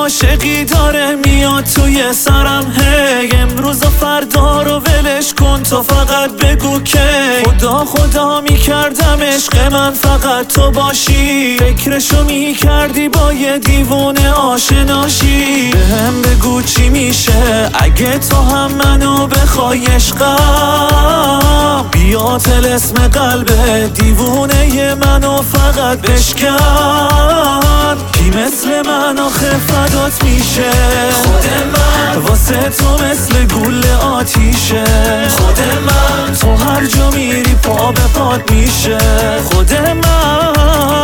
عاشقی داره میاد توی سرم. هی امروز و فردا رو ولش کن، تو فقط بگو که خدا میکردم عشق من فقط تو باشی. فکرشو میکردی با یه دیوونه آشناشی. بهم بگو چی میشه اگه تو هم منو بخوای عشقم. بیا طلسم قلب دیوونه منو فقط بشکن. کی مثل من آخه فدات میشه؟ خود من واسه تو مثل گوله آتیشه. خود من تو هر جا میری پا به پات میشه. خود من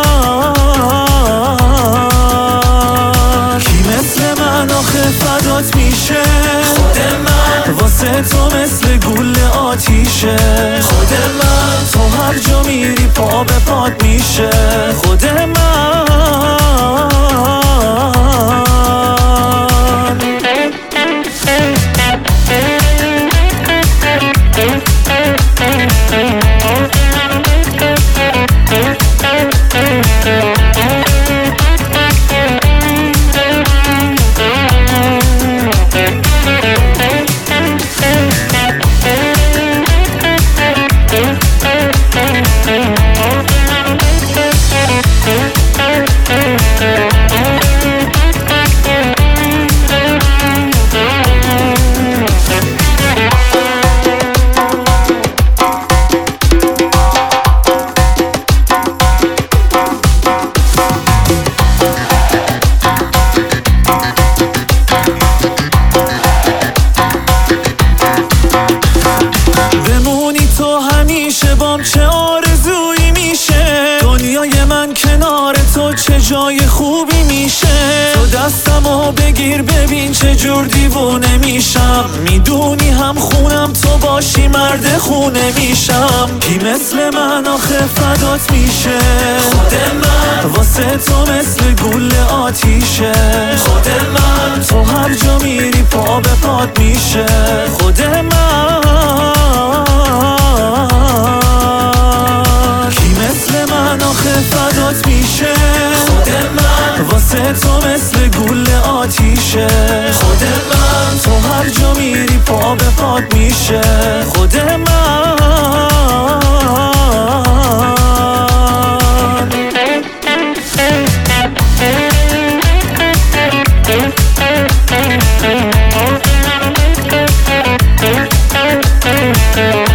کی مثل من آخه فدات میشه؟ خود من واسه تو مثل گوله آتیشه. خود من تو هر جا میری پا به پات میشه. خود من چه آرزویی میشه دنیای من کنار تو، چه جای خوبی میشه. تو دستمو بگیر ببین چه جور دیوونه میشم. میدونی هم خونم تو باشی مرد خونه میشم. کی مثل من آخه فدات میشه؟ خود من واسه تو مثل گوله آتیشه. خود من تو هر جا میری پا به پات میشه. خود من فدات میشه؟ خود من واسه تو مثل گوله آتیشه. خود من تو هر جا میری پا به پات میشه. خود من